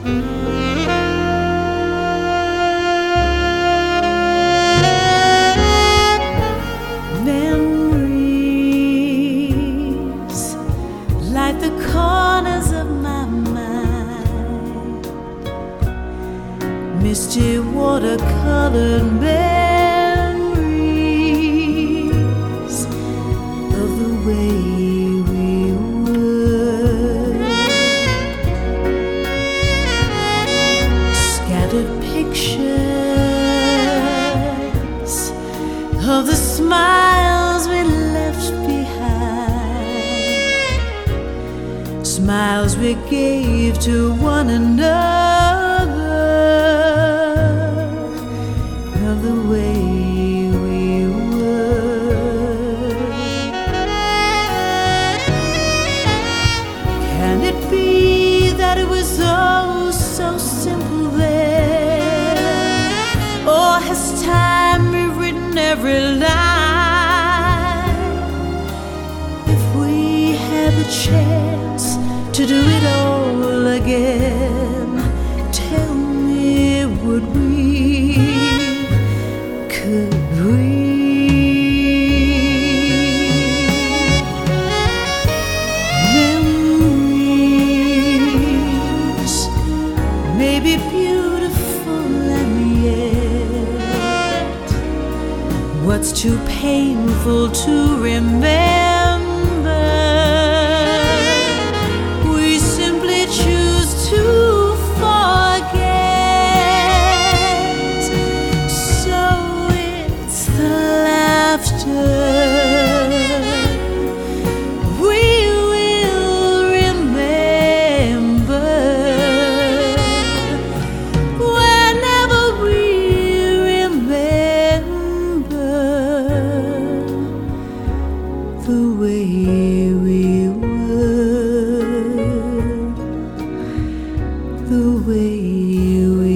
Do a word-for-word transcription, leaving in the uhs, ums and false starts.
Memories like the corners of my mind, misty watercolored memories of the way we were, scattered pictures of the smiles we left behind, smiles we gave to one another, of the way we were. Can it be that it was oh so simple then, or has time rewritten every line? If we had the chance to do it all again, tell me, would we, could we? Memories may be beautiful, and yet what's too painful to remember, we simply choose to forget. So it's the laughter we will remember whenever we remember the way we were, the way we